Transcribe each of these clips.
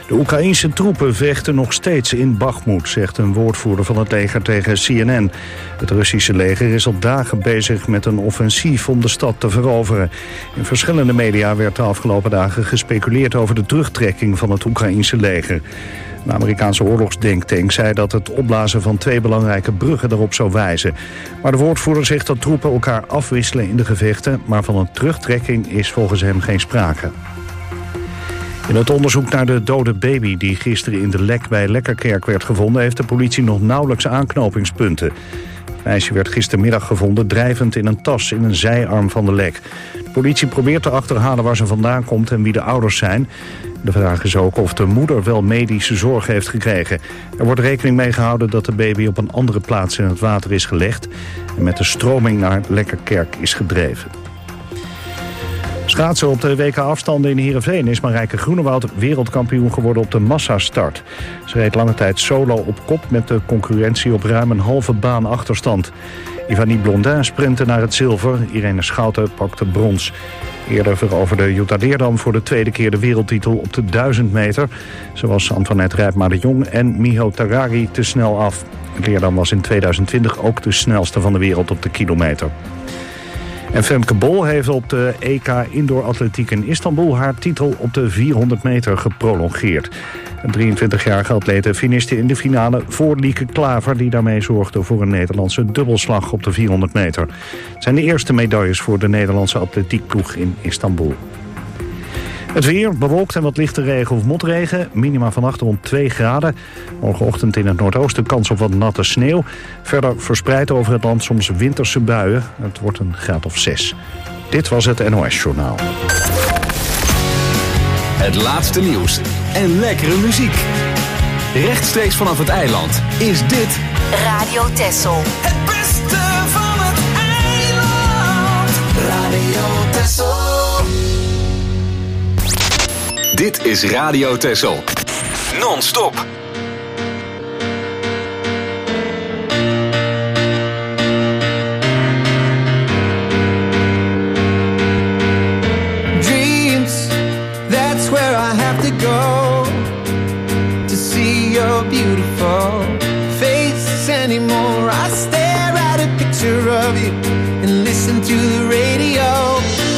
De Oekraïense troepen vechten nog steeds in Bakhmut, zegt een woordvoerder van het leger tegen CNN. Het Russische leger is al dagen bezig met een offensief om de stad te veroveren. In verschillende media werd de afgelopen dagen gespeculeerd over de terugtrekking van het Oekraïense leger. Een Amerikaanse oorlogsdenktank zei dat het opblazen van 2 belangrijke bruggen daarop zou wijzen. Maar de woordvoerder zegt dat troepen elkaar afwisselen in de gevechten, maar van een terugtrekking is volgens hem geen sprake. In het onderzoek naar de dode baby die gisteren in de Lek bij Lekkerkerk werd gevonden, heeft de politie nog nauwelijks aanknopingspunten. Het meisje werd gistermiddag gevonden drijvend in een tas in een zijarm van de Lek. De politie probeert te achterhalen waar ze vandaan komt en wie de ouders zijn. De vraag is ook of de moeder wel medische zorg heeft gekregen. Er wordt rekening mee gehouden dat de baby op een andere plaats in het water is gelegd en met de stroming naar Lekkerkerk is gedreven. Schaatsen op de WK-afstanden in Heerenveen is Marijke Groenewoud wereldkampioen geworden op de massastart. Ze reed lange tijd solo op kop met de concurrentie op ruim een halve baan achterstand. Ivanie Blondin sprintte naar het zilver, Irene Schouten pakte brons. Eerder veroverde Jutta Leerdam voor de tweede keer de wereldtitel op de 1000 meter. Ze was Antoinette Rijpma de Jong en Miho Tarari te snel af. Leerdam was in 2020 ook de snelste van de wereld op de kilometer. En Femke Bol heeft op de EK Indoor Atletiek in Istanbul haar titel op de 400 meter geprolongeerd. Een 23-jarige atlete finishte in de finale voor Lieke Klaver, die daarmee zorgde voor een Nederlandse dubbelslag op de 400 meter. Het zijn de eerste medailles voor de Nederlandse atletiekploeg in Istanbul. Het weer, bewolkt en wat lichte regen of motregen. Minima vannacht rond 2 graden. Morgenochtend in het noordoosten kans op wat natte sneeuw. Verder verspreid over het land soms winterse buien. Het wordt een graad of 6. Dit was het NOS Journaal. Het laatste nieuws en lekkere muziek. Rechtstreeks vanaf het eiland is dit Radio Texel. Het beste van het eiland. Radio Texel. Dit is Radio Texel. Non-stop. Dreams, that's where I have to go to see your beautiful face anymore. I stare at a picture of you and listen to the radio.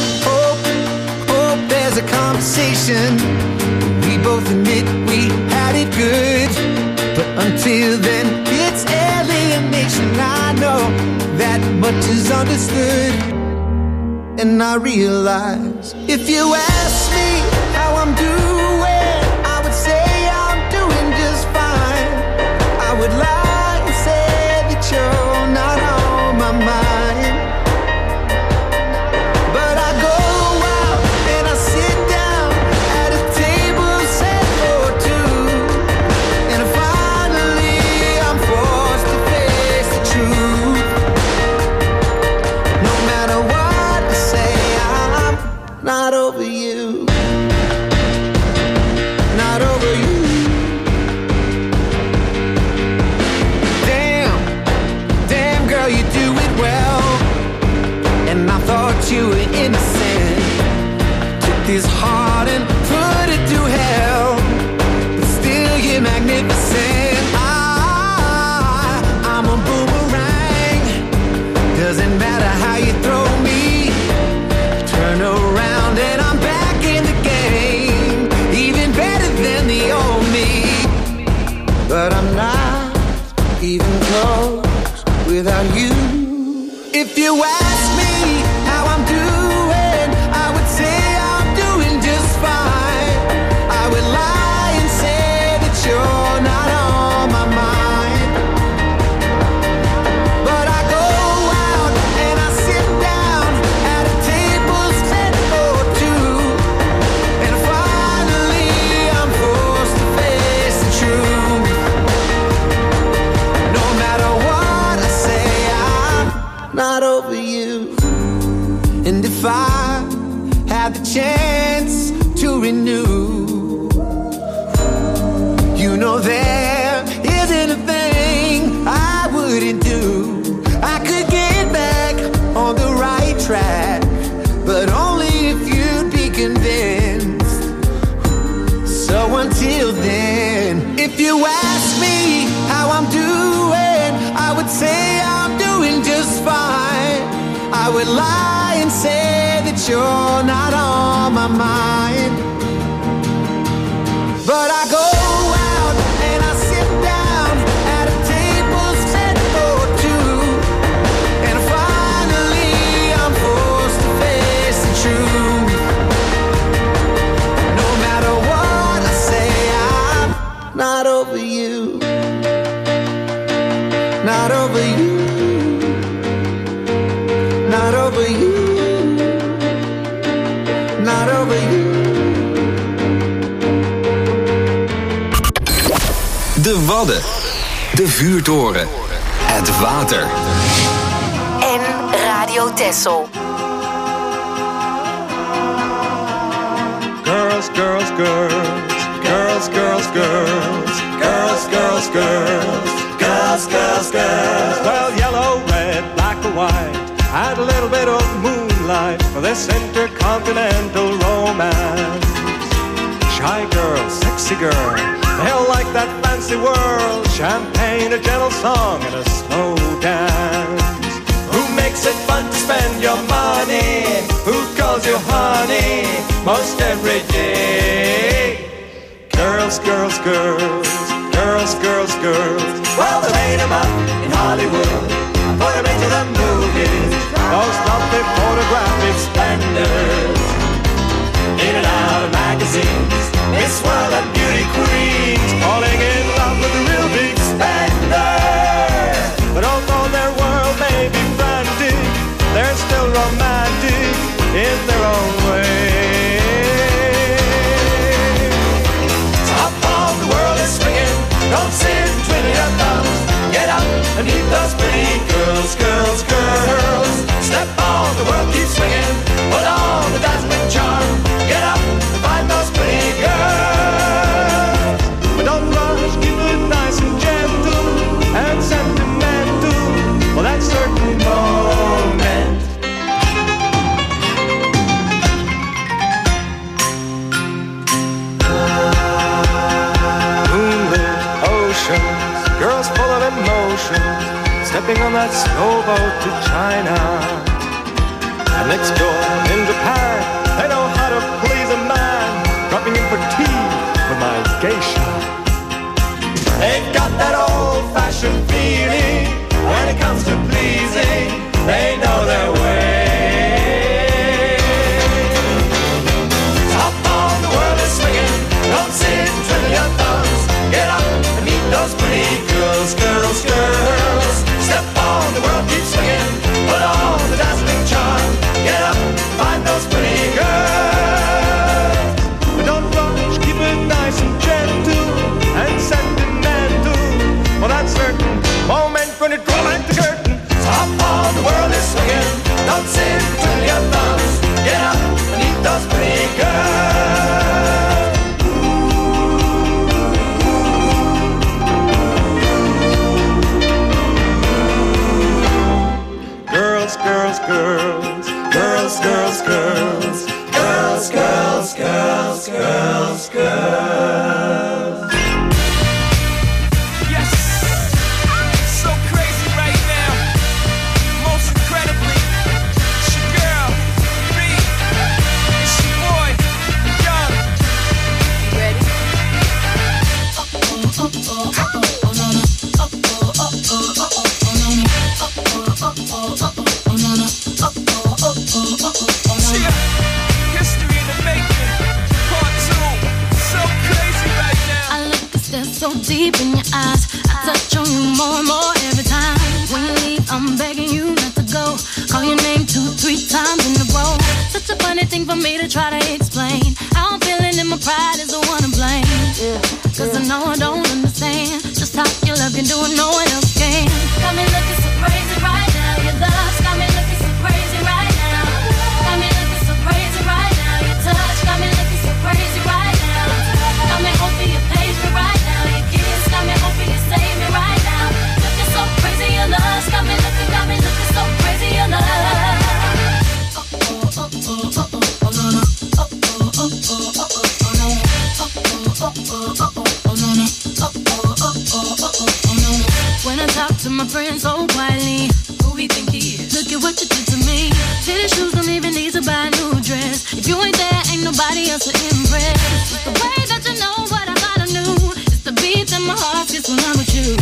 Hope there's a conversation. We both admit we had it good, but until then it's alienation. I know that much is understood, and I realize if you ask me how I'm doing, I would say I'm doing just fine. I would lie and say that you're not on my mind, but I go out and I sit down at a table set for two, and finally I'm forced to face the truth. No matter what I say, I'm not over you. Not over you. Damn girl, you do it well. And I thought you were innocent. Took this heart and put it to hell, but still you're magnificent. I'm a boomerang. Doesn't matter how you throw me, turn around and I'm back in the game, even better than the old me. But I'm not even close without you. If you ask me how I'm doing, I would say I'm doing just fine. I would lie and say that you're not on my mind, but I go out and I sit down at a table set for two, and finally I'm forced to face the truth. No matter what I say, I'm not over you. And if I had the chance to renew, you know there isn't a thing I wouldn't do. I could get back on the right track, but only if you'd be convinced. So until then. If you ask me how I'm doing, I would say I'm doing just fine. I would lie and say that you're not on my mind. But I go out and I sit down at a table set for two, and finally I'm forced to face the truth. No matter what I say, I'm not over you. Not over you. Not over you. Not over you. De Wadden. De Vuurtoren. Het water. En Radio Texel. Girls, girls, girls. Girls, girls, girls. Girls, girls, girls. Girls, girls, girls. Well, yellow, red, black or white. Add a little bit of moonlight for this intercontinental romance. Shy girl, sexy girl, they'll like that fancy world. Champagne, a gentle song, and a slow dance. Who makes it fun to spend your money? Who calls you honey most every day? Girls, girls, girls. Girls, girls, girls. Well, they made them up in Hollywood and put them into the movies. Those lovely photographic splendors. In and out of magazines, Miss World and beauty queens, falling in love with the real big spender. But although their world may be frantic, they're still romantic in their own way. Top of the world is swinging, don't sit and twiddle your thumbs. Get up and meet those pretty girls, girls, girls. Step on, the world keeps swinging, put on the dazzling charm. Get up and find those pretty girls. But don't rush, keep it nice and gentle and sentimental for that certain moment. Moonlit oceans, girls full of emotion, stepping on that slow boat to China. And next door in Japan, they know how to please a man, dropping in for tea with my geisha. They've got that old-fashioned feeling when it comes to pleasing. They know their way. Top on the world is swinging. Don't sit and twiddle your thumbs. Get up and meet those pretty girls, girls, girls. Step on, the world keeps swinging. Put on the dazzling charm. Get up, find those pretty girls. But don't rush, keep it nice and gentle and sentimental for that certain moment when it draws back the curtain. Top on, the world is swinging. Don't sit and twiddle your thumbs. Get up and meet those pretty girls. Girls, girls, girls. Girls, girls, girls. Girls, girls, girls, girls, girls. Yes, so crazy right now. Most incredibly, it's your girl, B. It's your boy, Young. You ready? History in the making, part 2. So crazy right now. I look and stare so deep in your eyes. I touch on you more and more every time. When you leave, I'm begging you not to go. Call your name 2-3 times in a row. Such a funny thing for me to try to explain. How I'm feeling and my pride is the one to blame. Cause I know I don't understand just how your love can do it, no one else can. Got me looking so crazy right now. Your love's got me looking so crazy right now. Got me looking so crazy right now. Your touch got me looking so crazy right now. Got me hoping you page me right now. Your kiss got me hoping you save me right now. Looking so crazy, your love got me looking so crazy, your love. Oh no no. Oh no no. Oh oh oh oh oh no. Oh oh oh oh oh. Oh no no, oh oh oh oh oh oh oh no no. When I talk to my friends so quietly, who he think he is? Look at what you did to me. Fitted shoes don't even need to buy a new dress. If you ain't there, ain't nobody else to impress. It's the way that you know what I thought I knew. It's the beat that my heart gets when I'm with you.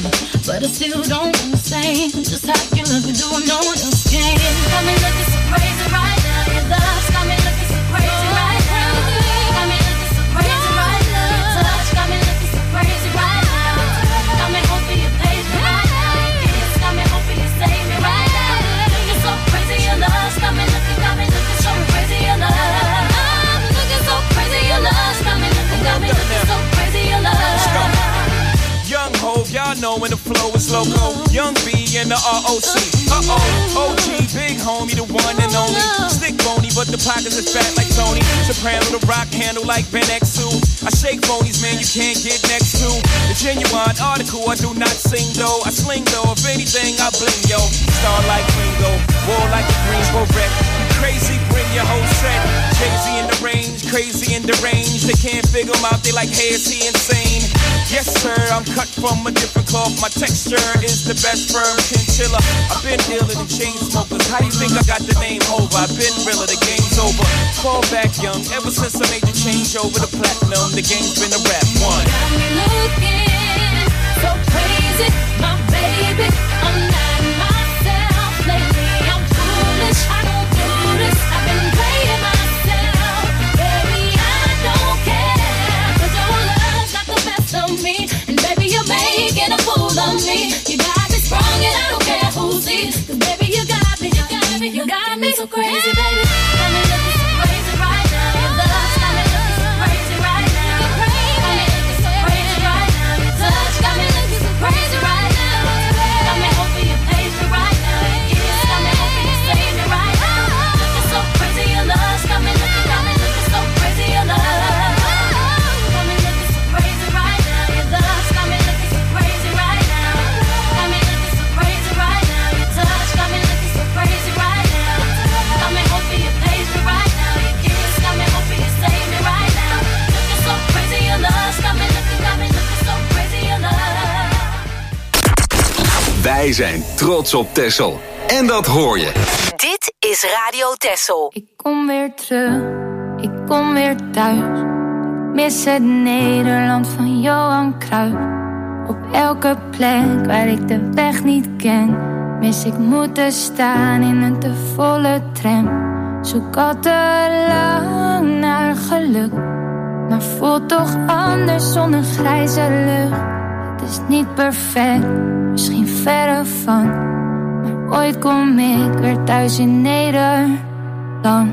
But I still don't understand just how you look and do what no one else can. Got me looking so crazy right now. Your love's got me looking so crazy right now. Got me looking so crazy right now. Your touch got me looking so crazy right now. Got me hoping you page me right now. Your kiss got me hoping you save me right now. Looking so crazy, your love's got me looking so crazy, your love. I'm looking so crazy, your love's got me looking so crazy, your love. Young Hov, y'all know when the flow is loco. Young B and the ROC. Uh-oh, OG, big homie, the one and only. Stick bony, but the pockets is fat like Tony. Soprano, the rock handle like Ben X2. I shake bonies, man, you can't get next to. The genuine article, I do not sing though. I sling though, if anything, I bling, yo. Star like Ringo, war like a Greensboro wreck. Crazy, bring your whole set. Crazy in the range, crazy in the range. They can't figure him out, they like, hey, is he insane? Yes, sir, I'm cut from a different cloth. My texture is the best firm chinchilla. I've been dealing in chain smokers. How do you think I got the name over? I've been realer, the game's over. Fall back young, ever since I made the change over to platinum. The game's been a rap one. Got me looking so crazy, my baby. I'm not myself lately. I'm foolish, I don't do this. I've been playing myself, baby. I don't care, 'cause your love's got the best of me, and baby you're making a fool of me. You got me sprung and I don't care who sees, 'cause baby you got me, you got me, you got me so crazy, baby. Got me looking so crazy right now. Your love's got me looking so crazy right now. Got me looking so crazy right now. Your touch got me looking so crazy right now. Got me hoping you page me right now. Your kiss got me hoping you save me right now. Looking so crazy, your love's got me looking so crazy, your love. Got me looking so crazy right now. Your love's got me looking so crazy right now. Got me looking so crazy right now. Your touch got me looking so crazy right now. Got me hoping you page me right now. Your kiss got me hoping you save me right now. Looking so crazy, your love's got me looking so crazy, your love. Wij zijn trots op Texel. En dat hoor je. Dit is Radio Texel. Ik kom weer terug, ik kom weer thuis. Mis het Nederland van Johan Cruijff. Op elke plek waar ik de weg niet ken, mis ik moeten staan in een te volle tram. Zoek al te lang naar geluk, maar voelt toch anders zonder grijze lucht. Het is niet perfect, misschien verre van, maar ooit kom ik weer thuis in Nederland.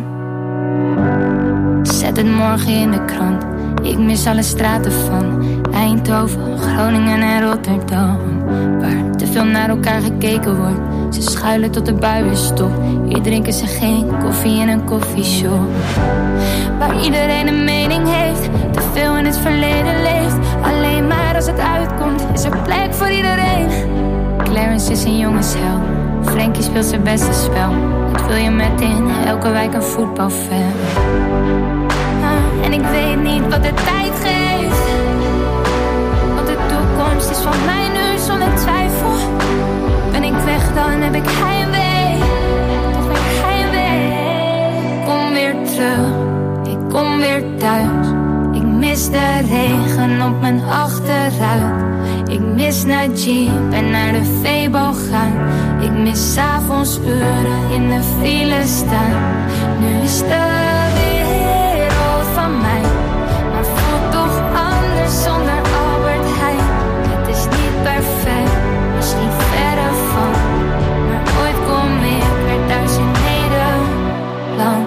Zet het morgen in de krant, ik mis alle straten van Eindhoven, Groningen en Rotterdam, waar te veel naar elkaar gekeken wordt. Ze schuilen tot de bui weer stopt. Hier drinken ze geen koffie in een koffieshop, waar iedereen een mening heeft, te veel in het verleden leeft. Alleen maar als het uitkomt is er plek voor iedereen. Clarence is een jongensheld, Frankie speelt zijn beste spel. Dat wil je met in elke wijk een voetbalveld. En ik weet niet wat de tijd geeft, want de toekomst is van mij nu zonder twijfel. Ben ik weg dan heb ik heimwee, toch weer heimwee. Ik kom weer terug, ik kom weer thuis. Ik mis de regen op mijn achteruit. Ik mis naar Jeep en naar de Febo gaan. Ik mis 's avonds uren in de file staan. Nu is de wereld van mij, maar voelt toch anders zonder Albert Heijn. Het is niet perfect, misschien verre van, maar ooit kom ik weer thuis in Nederland.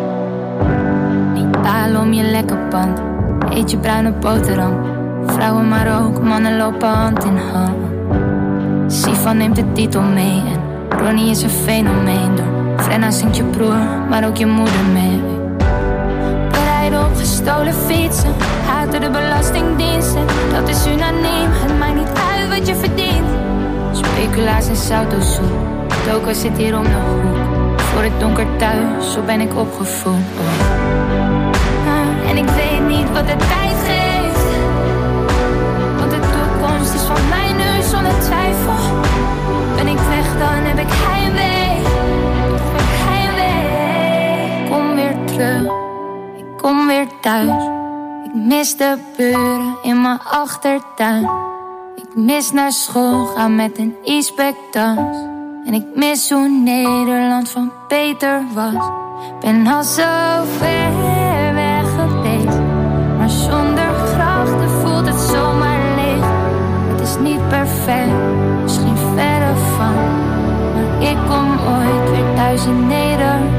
Niet balen om je lekker pand, eet je bruine boterham. Vrouwen maar ook, mannen lopen hand in hand. Sivan neemt de titel mee en Ronnie is een fenomeen. Door Frenna zingt je broer, maar ook je moeder mee. We rijden op gestolen fietsen, haten de belastingdiensten. Dat is unaniem, het maakt niet uit wat je verdient. Speculaas en sautozoek, Toko zit hier om de hoek. Voor het donker thuis, zo ben ik opgevoed. En ik weet niet wat de tijd geeft, de buren in mijn achtertuin. Ik mis naar school gaan met een e-spectas. En ik mis hoe Nederland van beter was. Ben al zo ver weg geweest, maar zonder grachten voelt het zomaar leeg. Het is niet perfect, misschien verre van, maar ik kom ooit weer thuis in Nederland.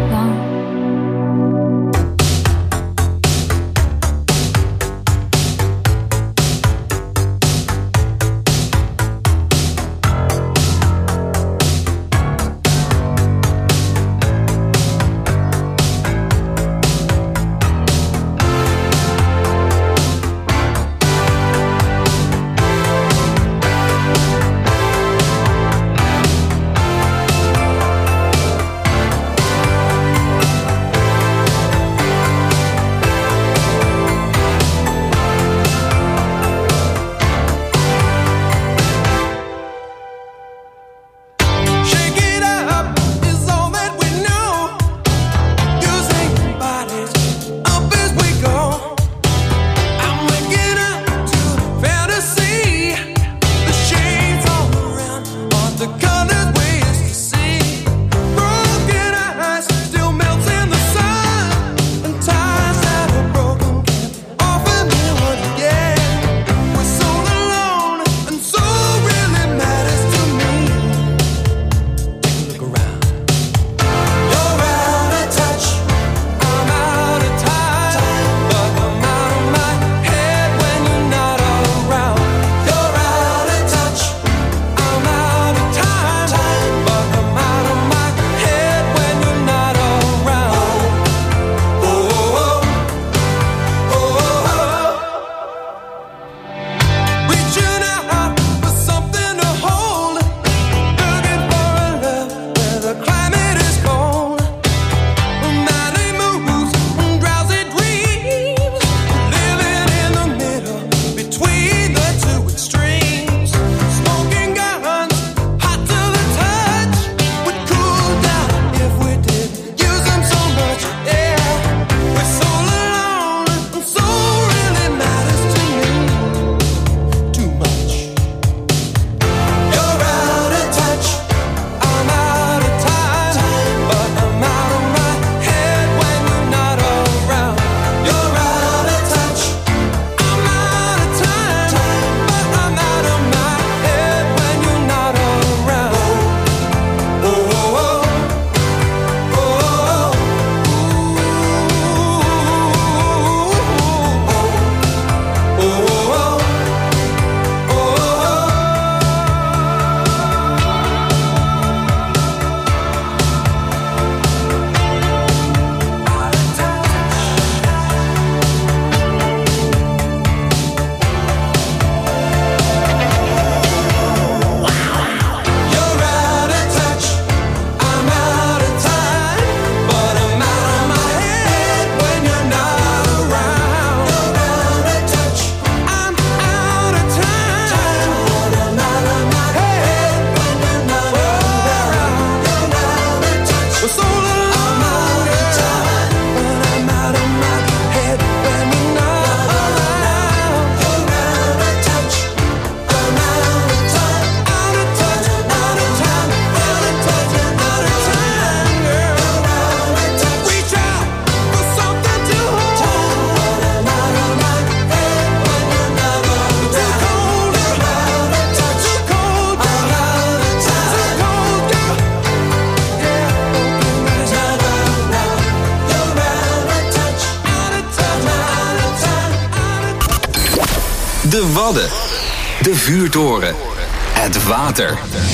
De Wadden, de vuurtoren, het water.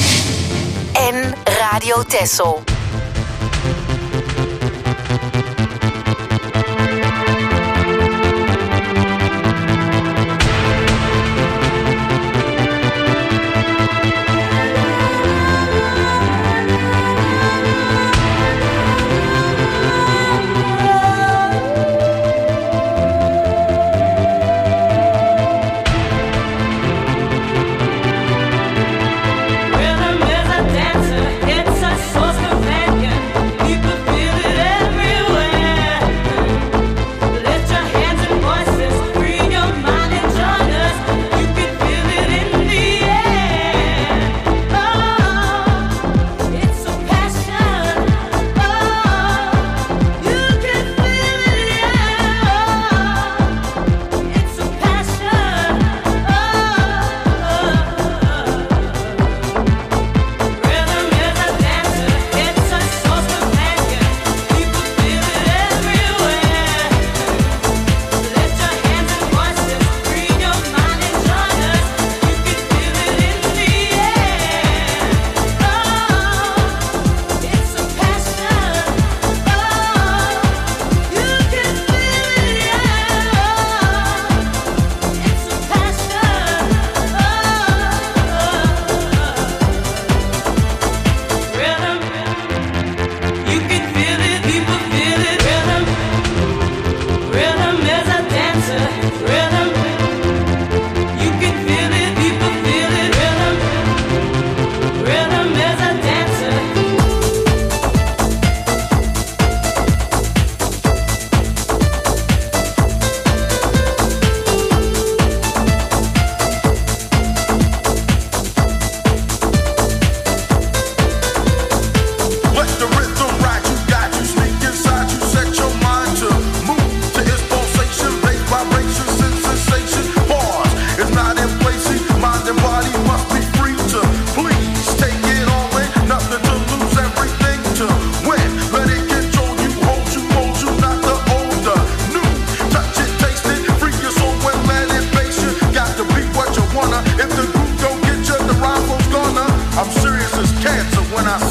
En Radio Texel. Rhythm is a dancer, it's a source of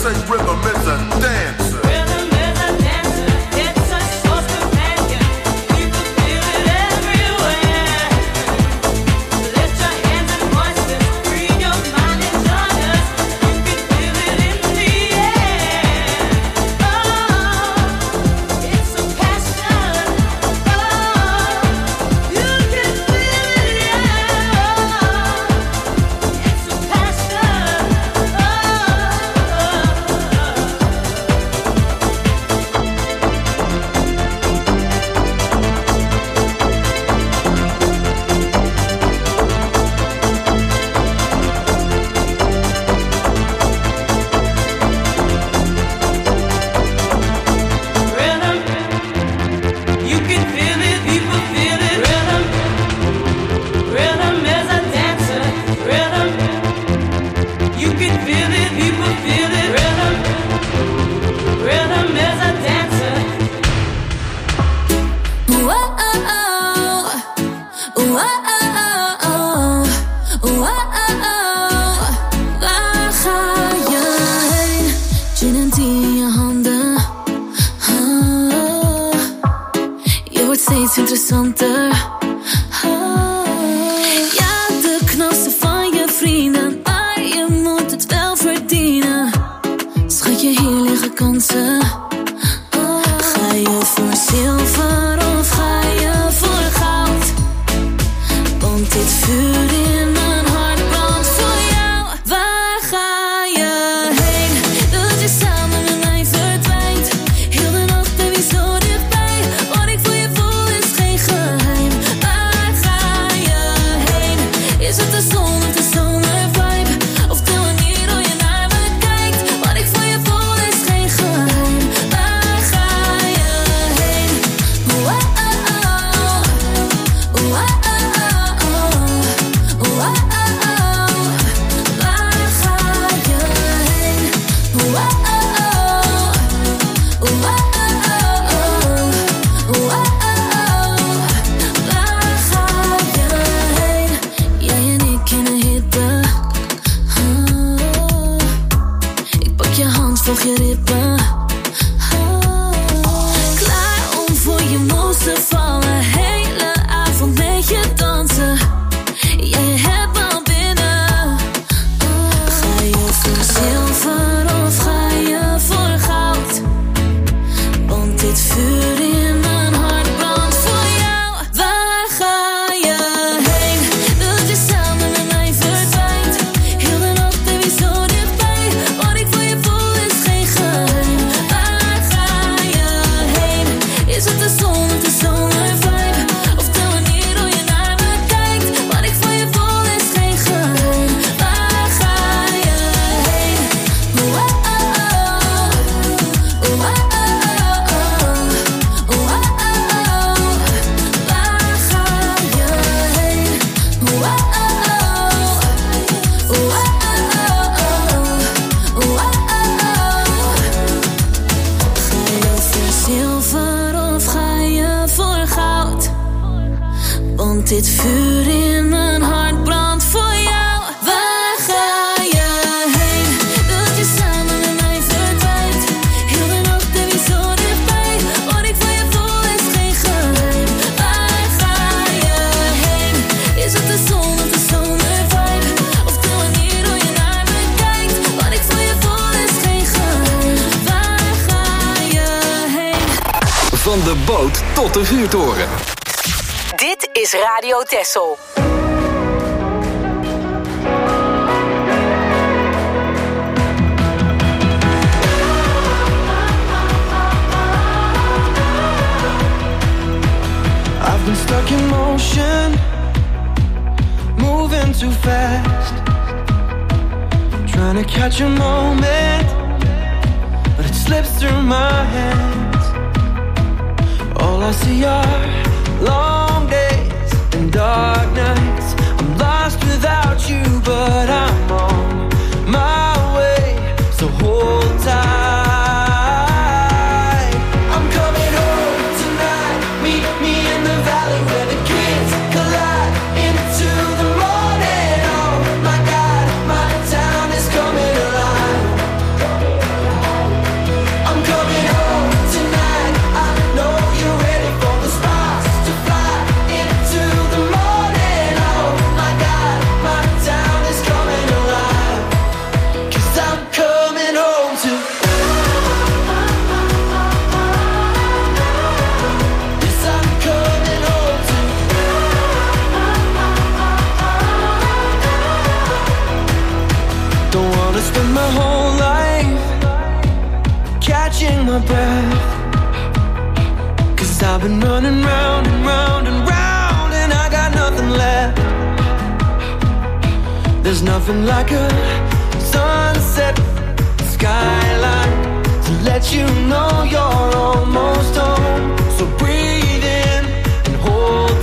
say rhythm is a dancer. Rhythm is a dancer. It's a source companion. People feel it everywhere. Lift your hands and voices. Free your mind and join us. You can feel it in the air. Oh, it's a passion. Oh, you can feel it, yeah. Oh, it's a passion. Rhythm, you can feel it, people feel it. Rhythm, rhythm is a dancer. Rhythm, you can feel it, people feel it. Rhythm, rhythm is a dancer. Waar ga je heen? Gin en thee in je handen. Je wordt steeds interessanter. Ja, de knassen van je vrienden, maar je moet het wel verdienen. Schatje, hier liggen kansen. Ga je voor zilver of ga je voor goud? Want dit vuur in mijn hart brandt voor jou. Waar ga je heen? Dat je samen met mij verdwijnt. Heel de nacht ben je zo dichtbij. Wat ik voor je voel is geen geheim. Waar ga je heen? Is het de zon of de zomervibe? Of de manier hoe je naar me kijkt? Wat ik voor je voel is geen geheim. Waar ga je heen? Jij en ik in een hitte. Ik pak je hand, volg je rippen. Klaar om voor je moes te vallen. Hele avond met je dansen. Jij hebt me al binnen. Ga je voor zilver of ga je voor goud? Want dit vuur in mijn hart brandt voor jou. Waar ga je heen? Dat je samen met mij verdwijnt. Heel de nacht ben je zo dichtbij. Wat ik voor je voel is geen geheim. Waar ga je heen? Is het de zon of de zomervibe? Of de manier hoe je naar me kijkt? Wat ik voor je voel is geen geheim. Waar ga je heen? Waar ga je heen? Waar ga je voor zilver of ga je voor goud? Want dit vuur in mijn hart brandt voor jou. Waar ga je heen? Dat je samen met mij verdwijnt. Heel de nacht ben je zo dichtbij. Wat ik voor je voel is geen geheim. Waar ga je heen? Is het de zon of de zomervibe? Of de manier hoe je naar me kijkt? Wat ik voor je voel is geen geheim. Waar ga je heen? Van de boot tot de vuurtoren. Dit is Radio Texel. I've been stuck in motion, moving too fast, trying to catch a moment, but it slips through my hands. All I see are long days and dark nights. I'm lost without you, but I'm on my way, so hold tight. I'm coming home tonight, meet me in the valley where the kids collide into the morning. Oh my God, my town is coming alive. my breath. 'Cause I've been running round and round and round, and I got nothing left. There's nothing like a sunset skyline to let you know you're almost home. So breathe in and hold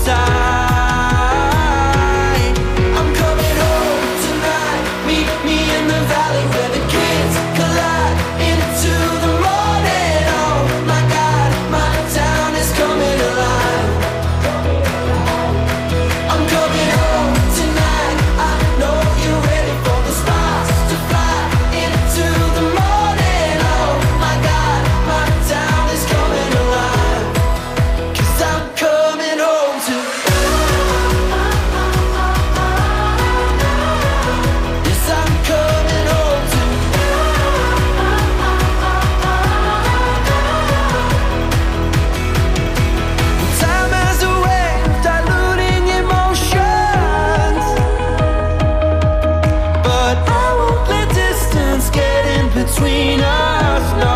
tight. I'm coming home tonight. Meet me in the valley where the kids collide into the morning. Oh my God, my town is coming alive. I'm coming home tonight. I know you're ready for the stars to fly into the morning. Oh my God, my town is coming alive. 'Cause I'm coming home to. Yes, I'm coming home to. Time has a way of diluting emotions, but I won't let distance get in between us, no.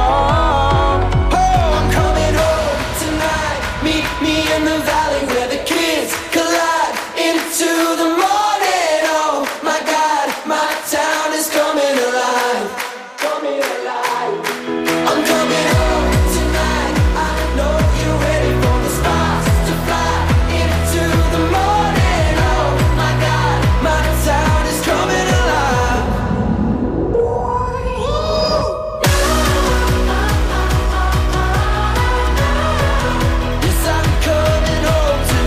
Oh, I'm coming home tonight. Meet me in the valley where the kids collide into the morning. Oh my God, my town is coming alive. Coming alive. I'm coming home tonight. I know you're ready for the stars to fly into the morning. Oh my God, my town is coming alive. Yes, I'm coming home to.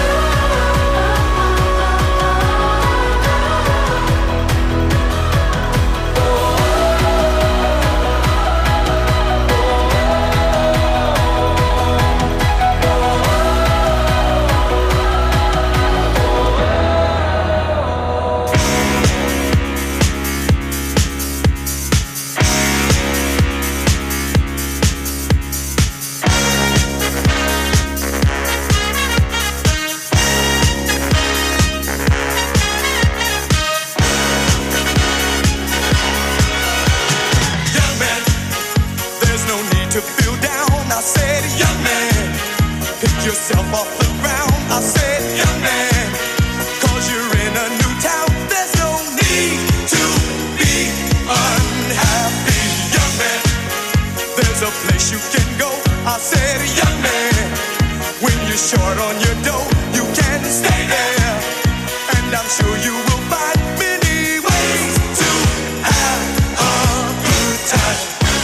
Young man, there's no need to feel down. I said, young man, pick yourself off the ground. I said, young man, 'cause you're in a new town. There's no need to be unhappy. Young man, there's a place you can go. I said, young man, when you're short on your dough, you can stay there. And I'm sure you will find many ways to have a good time.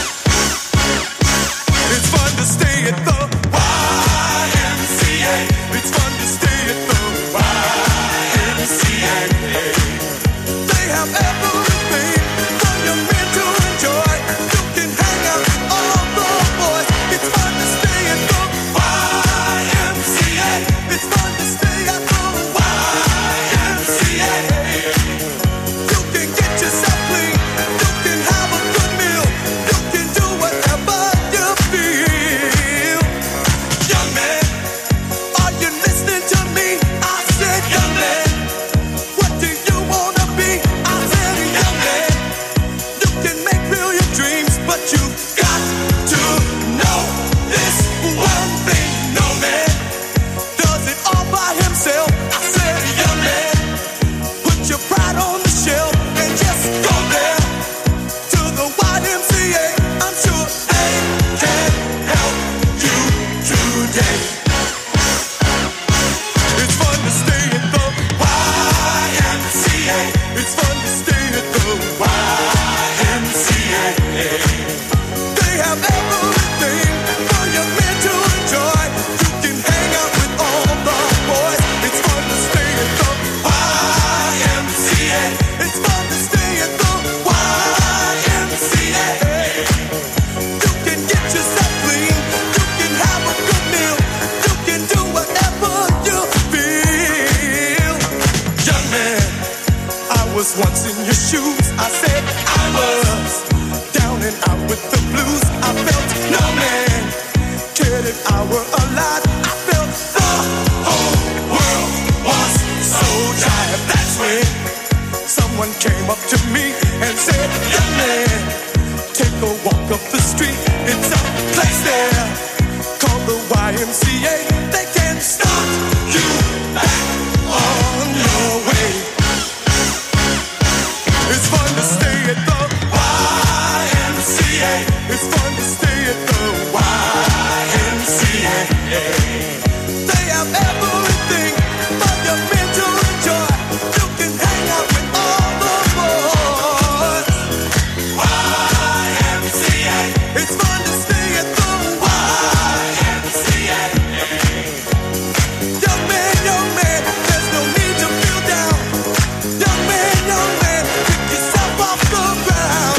It's fun to stay at the YMCA. It's fun to stay at the YMCA. They have everything for your men to enjoy. You can hang out with all the boys. It's fun to stay at the YMCA. It's fun to stay at the YMCA. You can get yourself clean. You can have a good meal. You can do whatever you feel. Young man, are you listening to me? I said, young man, what do you wanna be? I said, young man, you can make real your dreams, but you got to know this one thing. No man does it all by himself. I said, young man, put your pride on the shelf and just go there to the YMCA. I'm sure they can help you today. It's fun to stay at the YMCA. It's fun to stay at the YMCA. They have everything for your men to enjoy. You can hang out with all the boys. It's fun to stay at the YMCA. It's fun to stay at the YMCA. You can get yourself clean. You can have a good meal. You can do whatever you feel. Young man, I was once in your shoes. I said I was down and out with the blues. I felt no man cared if I were alive. I felt the whole world was so tired. That's when someone came up to me and said, young man, take a walk up the street. It's a place there called the YMCA. They can start you back on your way. It's fun to stay at the YMCA. It's fun to stay at the YMCA. They have everything for your mental enjoy. You can hang out with all the boys. YMCA. It's fun to stay at the YMCA. Young man, there's no need to feel down. Young man, pick yourself off the ground.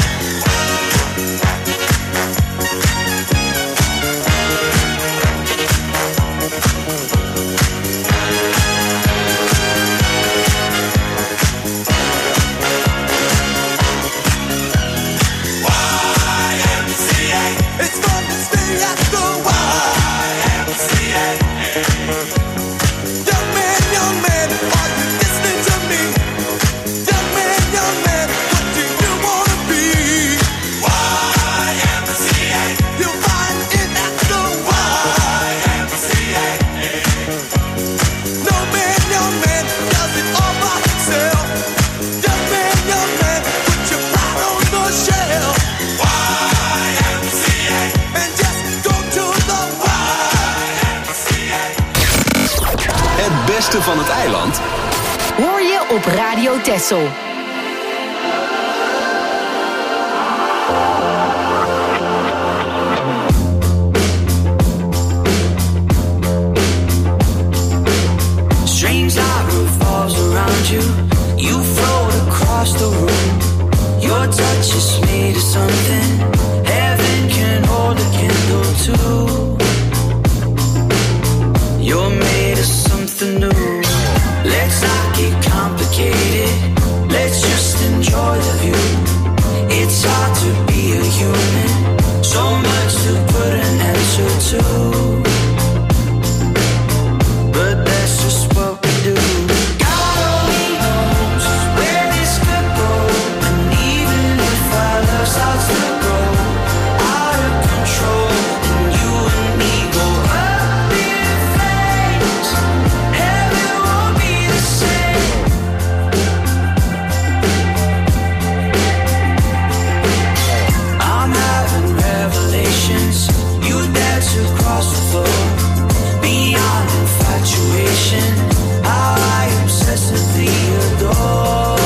It's fun to stay at the YMCA. Young man, are you listening to me? Young man, what do you wanna be? YMCA. You'll find it at the YMCA. No man, young man, does it all by himself. Young man, put your pride on the shelf. YMCA. And just go to the YMCA. Het beste van het eiland Hoor je op Radio Texel. Strange light revolves around you. You float across the room. Your touch is made of something heaven can hold a candle to. You're made of something new. Let's not get complicated. Let's just enjoy the view. It's hard to be a human. So much to put an answer to. But that's just what we do. God only knows where this could go. And even if our love starts to grow out of control, and you and me go up in flames, heaven won't be the same. I'm having revelations. You dance across the floor. Beyond infatuation, how I obsessively adore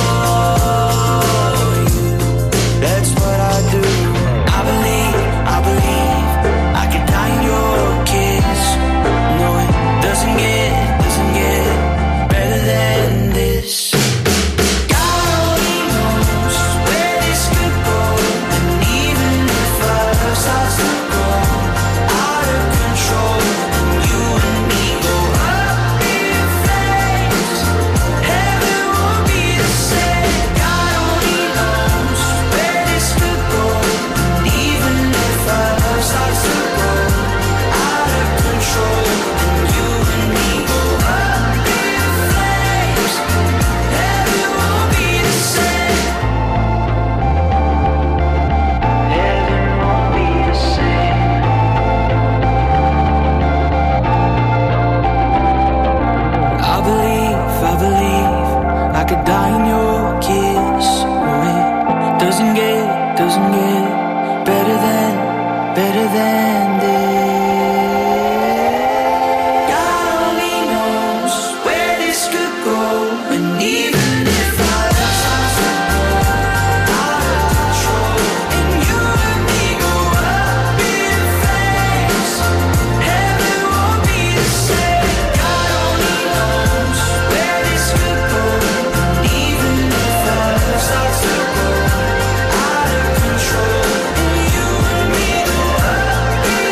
you. That's what I do. I believe I could die in your kiss. No, it doesn't get better than this. God only knows where this could go. And even if our love starts to grow out of control, and you and me go up in flames, heaven won't be the same. God only knows where this could go. And even if our love starts to grow out of control, and you and me go up in flames, heaven won't be the same. Heaven won't be the same. I believe I could die in your kiss. Oh, it doesn't get better than this. God only knows where this could go. And even if our love starts to grow out of control, and you and me go up in flames, heaven won't be the same. God only knows where this could go. And even if our love starts to grow out of control, and you and me go up in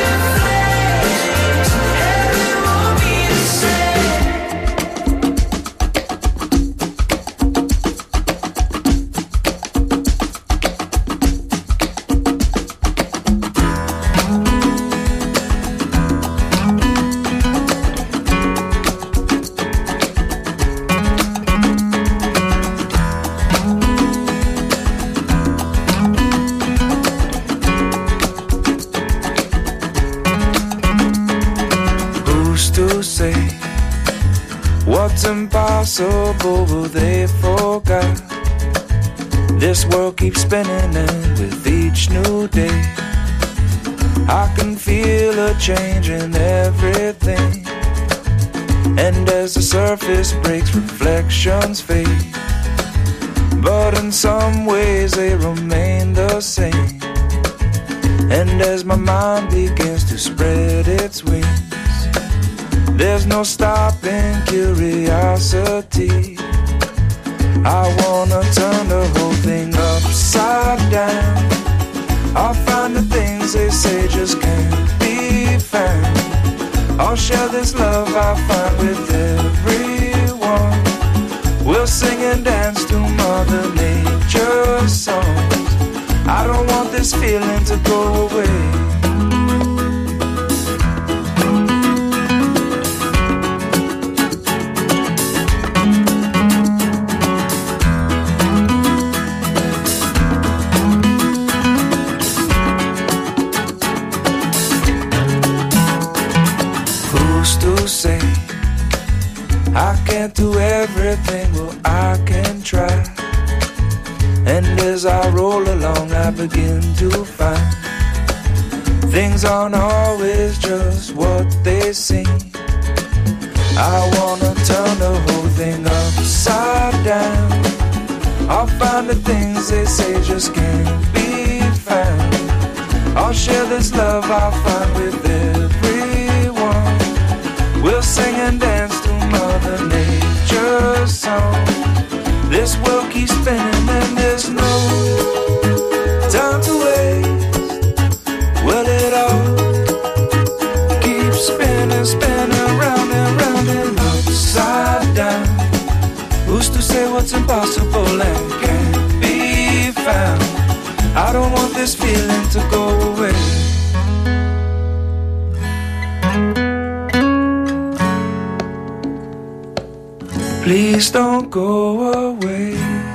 impossible, but they forgot. This world keeps spinning, and with each new day I can feel a change in everything. And as the surface breaks, reflections fade, but in some ways they remain the same. And as my mind begins to spread its wings, there's no stopping curiosity. I wanna turn the whole thing upside down. I'll find the things they say just can't be found. I'll share this love I find with everyone. We'll sing and dance to Mother Nature's songs. I don't want this feeling to go away. Say I can't do everything, well I can try. And as I roll along I begin to find things aren't always just what they seem. I wanna turn the whole thing upside down. I'll find the things they say just can't be found. I'll share this love I find with everyone. We'll sing and dance to Mother Nature's song. This world keeps spinning and there's no time to waste. Well, it all keeps spinning, spinning round and round and upside down. Who's to say what's impossible and can't be found? I don't want this feeling to go away. Please don't go away.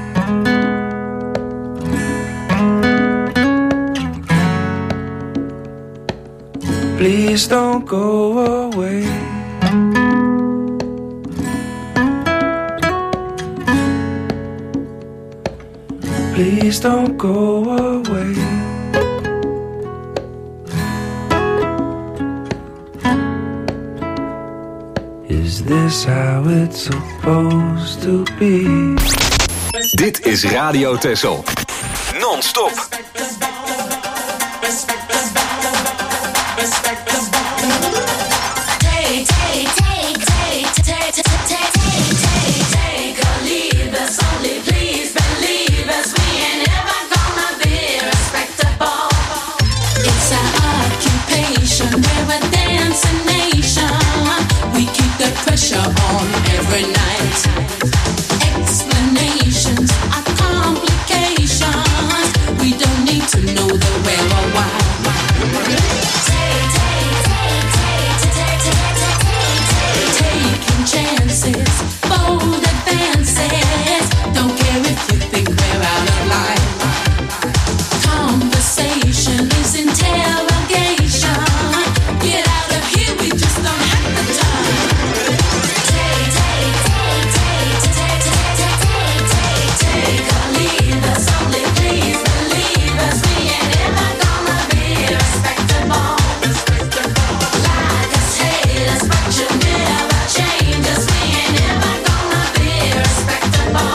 Please don't go away. Please don't go away. Is this how it's supposed to be? Dit is Radio Texel. Non-stop. Pressure on every night. Explanations are complications. We don't need to know the where or why. Taking chances, bold advances. Don't care if you think we're out of line. Conversation is interrogation. Get out of here, we just don't have the time. Take a lead us, only please believe us. We ain't ever gonna be respectable. Like us, hate us, but you never change us. We ain't ever gonna be respectable.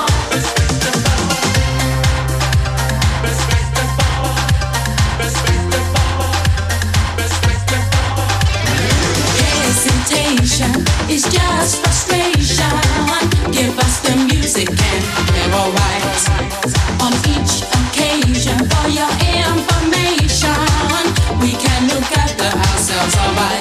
Hesitation is just frustration. Give us the music and we're alright. On each occasion, for your information, we can look after ourselves alright.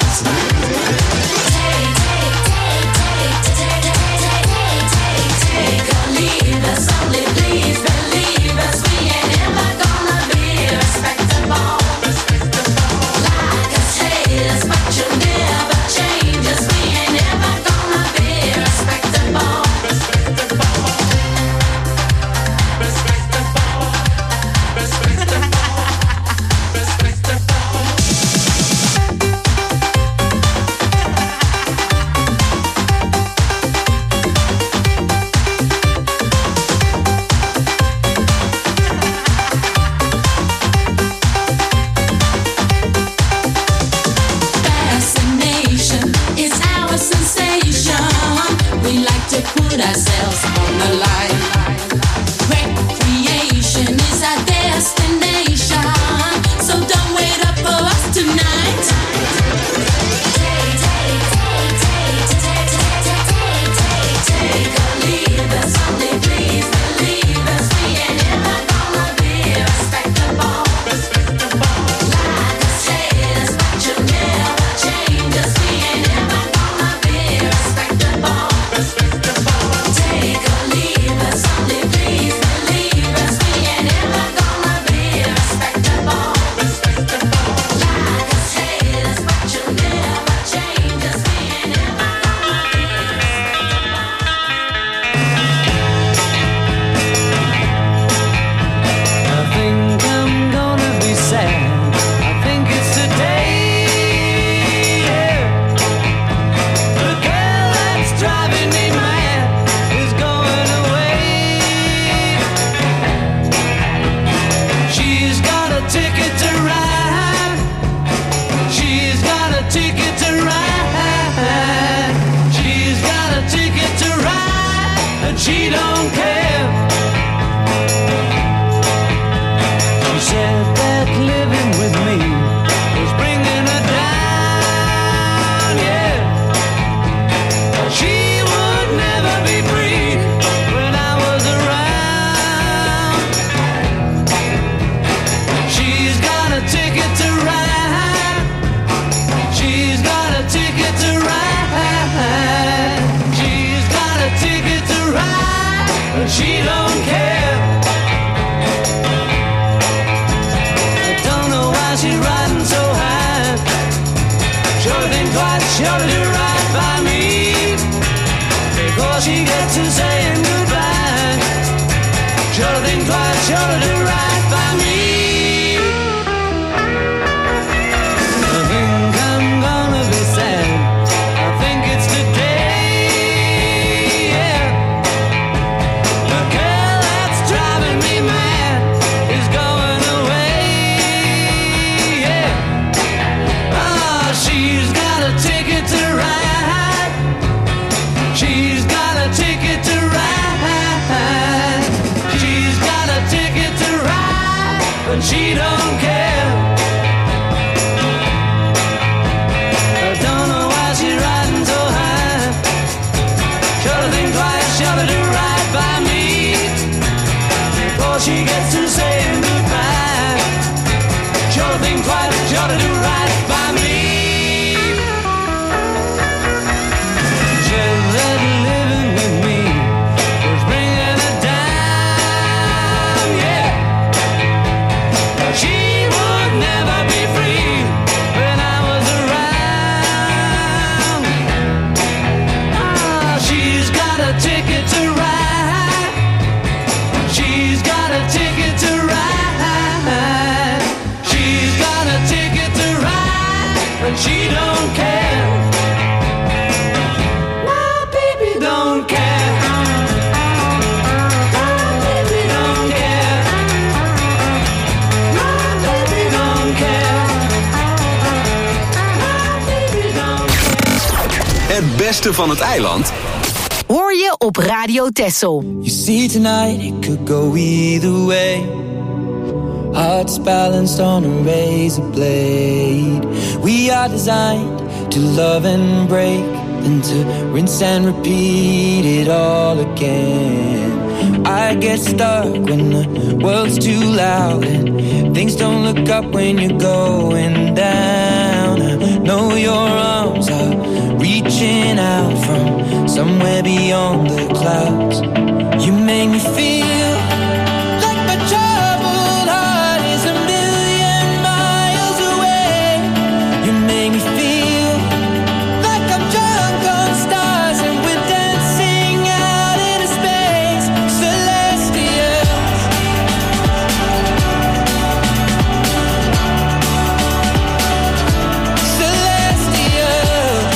Take or leave us, only please believe us. We ain't ever gonna be respectable. Like us, hate us, but you never change us. We ain't never gonna be respectable. said that living with me was bringing her down, yeah. She would never be free when I was around. She's got a ticket to ride. She's got a ticket to ride. She's got a ticket to ride, but she don't care. I don't know why she's riding so high. Sure think twice, sure to do right by me, before she gets to saying goodbye. Sure think twice, sure to do right by me. I think I'm gonna be sad. I think it's today, yeah. The girl that's driving me mad is going away, yeah. Ah, she's got a ticket to ride. She's got a ticket to ride. She's got a ticket to ride, but she don't care. I don't know why she's riding so high. Sure to think twice, sure to do right by me, before she gets to saying goodbye. Sure to think twice, sure to do right by me. Said that living with me was bringing her down, yeah. She would never be free when I was around. Ah, she's got a ticket to ride. She's got a ticket to ride. She's got a ticket to ride, but she don't care. My baby don't care. My baby don't care. My baby don't care. My baby don't care. Het beste van het eiland Hoor je op Radio Texel. You see tonight it could go either way. Hearts balanced on a razor blade. We are designed to love and break, and to rinse and repeat it all again. I get stuck when the world's too loud and things don't look up when you're going down. I know your arms are reaching out from somewhere beyond the clouds. You make me feel like my troubled heart is a million miles away. You make me feel like I'm drunk on stars and we're dancing out into space. Celestial. Celestial.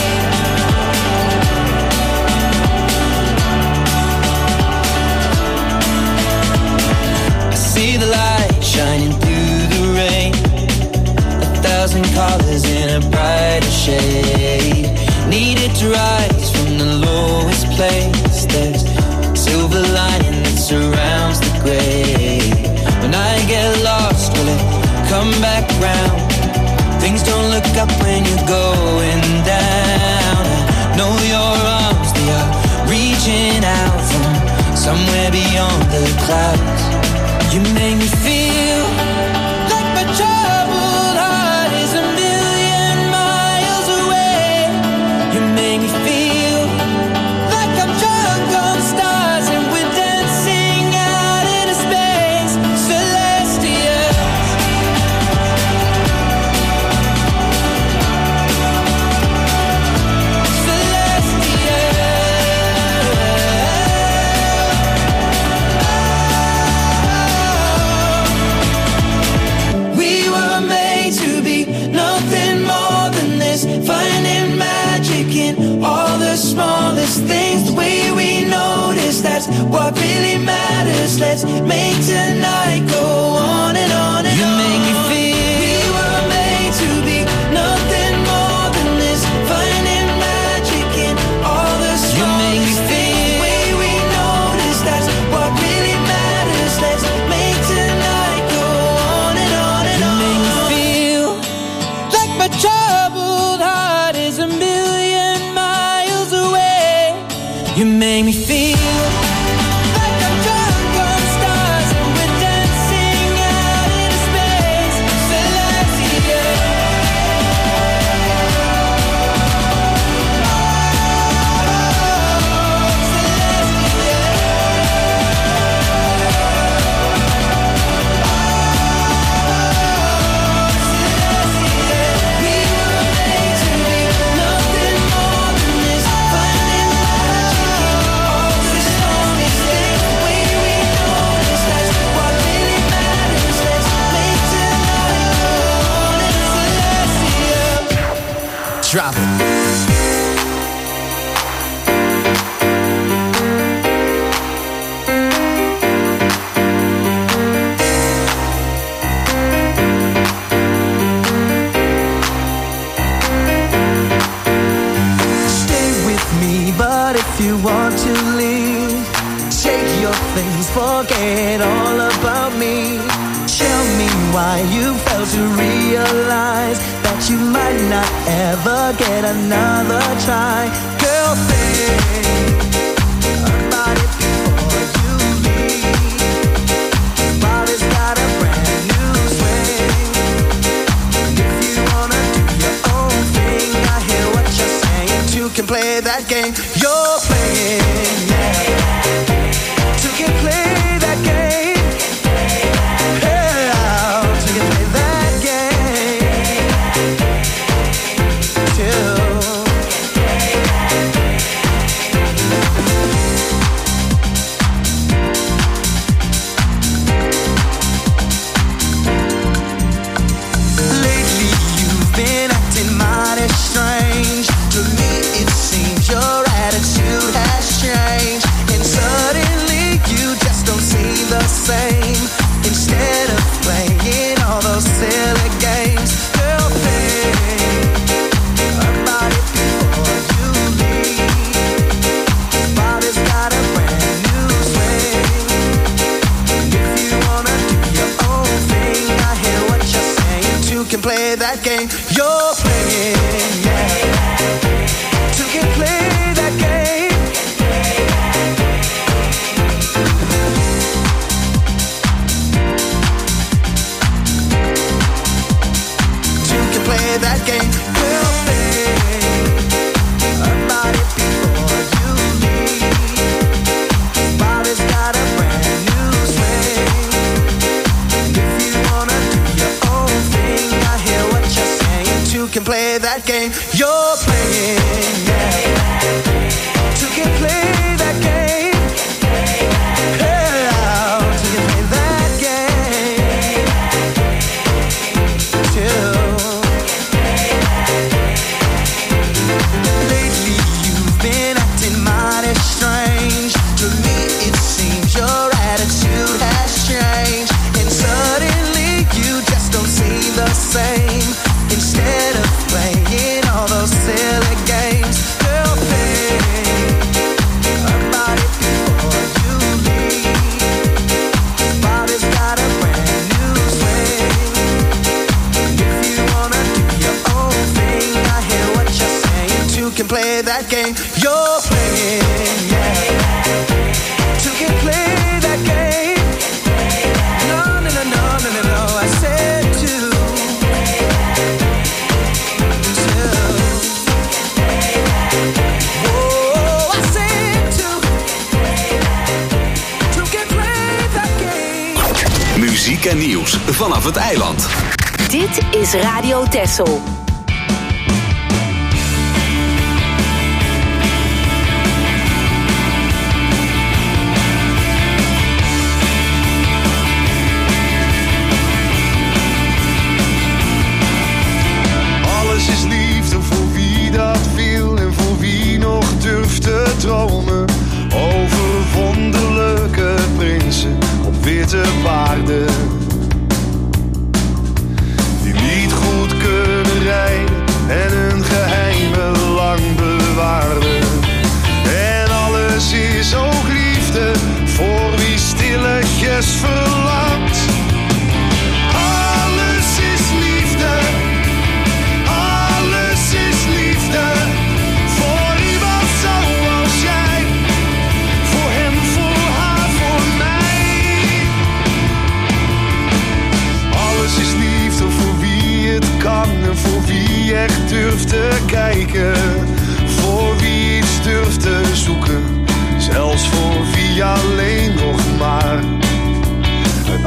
I see the light shining through the rain, 1,000 colors in a brighter shade. Needed to rise from the lowest place. There's silver lining that surrounds the gray. When I get lost, will it come back round? Things don't look up when you're going down. I know your arms, they are reaching out from somewhere beyond the clouds. You make me feel like my troubled heart is a million miles away. You make me feel like I'm drunk on stars and we're dancing out into space. Celestial. We were made to be nothing more than this, finding magic in all the smallest things. The way we notice, that's what really matters. Let's make tonight go on and on and on. You make me feel we were made to be nothing more than this, finding magic in all the smallest things. The way we notice, that's what really matters. Let's make tonight go on and forget all about me. Tell me why you failed to realize that you might not ever get another try. Girl, think about it before you leave. Body's got a brand new swing. If you wanna do your own thing, I hear what you're saying. Two can play that game you're playing, yeah. Two can play that game. Instead of playing all those silly games, girl, think about it before you leave. Body's got a brand new swing. If you wanna do your own thing, I hear what you're saying. Two can play that game you're playing, yeah. Two can play that game. Play that game, girl, think about it before you leave. Body's got a brand new swing. If you wanna do your own thing, I hear what you're saying. Two can play that game you're playing, yeah. Two can play that game. Yeah, two can play that game. Two. Strange to me, it seems your attitude has changed, and suddenly you just don't seem the same. Instead of playing all those silly games, girl, think about it before you leave. Body's got a brand new swing. If you wanna do your own thing, I hear what you're saying. Two can play that game you're playing. Muziek en nieuws vanaf het eiland. Dit is Radio Texel. Alles is liefde voor wie dat wil en voor wie nog durft te dromen. Over wonderlijke prinsen op witte paarden, die niet goed kunnen rijden en hun geheimen lang bewaarden. En alles is ook liefde voor wie stilletjes verlangt. Alles is liefde, alles is liefde. Voor iemand zoals jij, voor hem, voor haar, voor mij. Alles is liefde voor wie het kan en voor wie echt durft te kijken. Voor wie iets durft te zoeken, zelfs voor wie alleen nog maar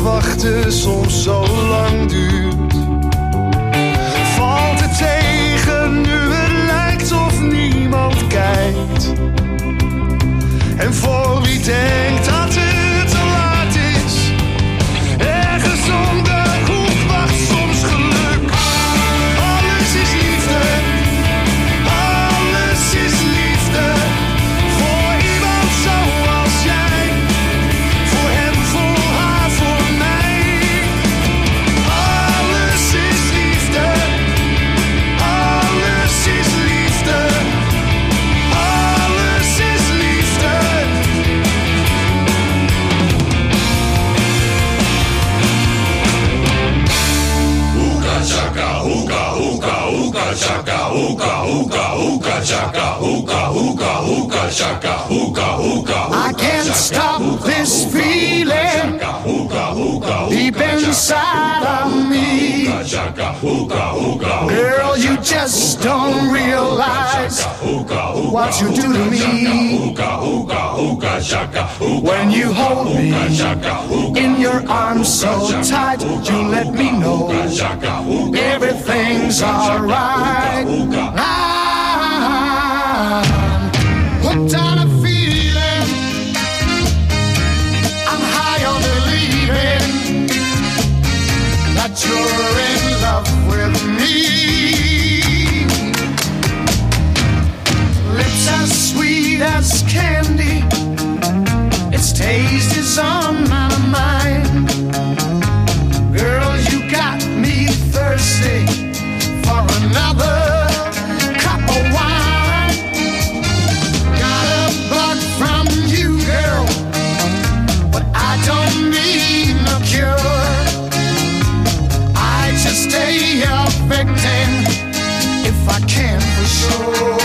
wachten soms zo lang duurt. Valt het tegen nu het lijkt of niemand kijkt. En voor wie denkt dat het te laat is, ergens om de hoek wacht soms geluk. Alles is liefde, alles is liefde. Voor iemand zoals jij, voor hem, voor haar, voor mij. Alles is liefde, alles is liefde. Alles is liefde. Hookah chaka, hookah, hookah, hookah chaka, hookah, hookah, hookah chaka, hookah, hookah, hookah chaka, hookah, hookah. I can't stop this feeling deep inside of me. Girl, you just don't realize what you do to me. When you hold me in your arms so tight, you let me know everything's alright. I'm hooked on a feeling, I'm high on believing that you're in love with me. Lips as sweet as candy, its taste is on my mind. Girl, you got me thirsty for another cup of wine. Got a bug from you, girl, but I don't need no cure. I just stay a victim if I can for sure.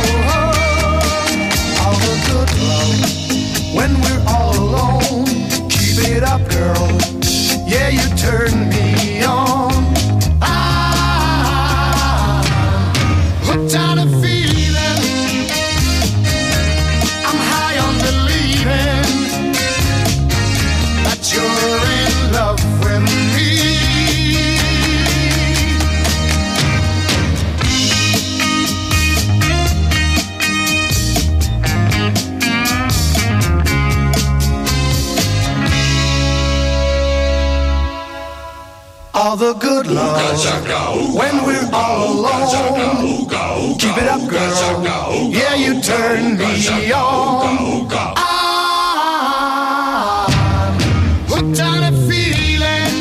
All the good love when we're all alone. Keep it up, girl. Yeah, you turn me on. I'm hooked on a feeling, I'm high on believing that you're in love with me. All the good love when we're all alone. Keep it up, girl. Yeah, you turn me on. I'm hooked on a feeling,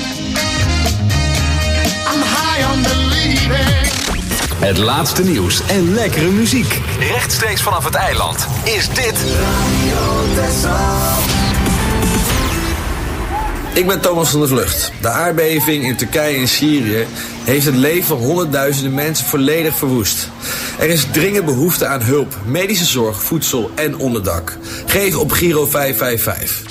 I'm high on believing. Het laatste nieuws en lekkere muziek. Rechtstreeks vanaf het eiland is dit Ik ben Thomas van der Vlucht. De aardbeving in Turkije en Syrië heeft het leven van honderdduizenden mensen volledig verwoest. Er is dringend behoefte aan hulp, medische zorg, voedsel en onderdak. Geef op Giro 555.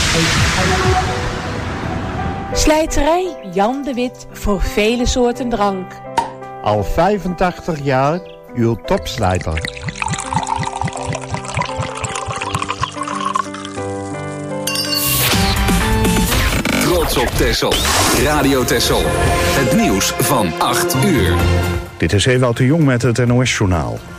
Slijterij Jan de Wit voor vele soorten drank. Al 85 jaar uw topslijter. Trots op Texel. Radio Texel. Het nieuws van 8 uur. Dit is Ewout de Jong met het NOS-journaal.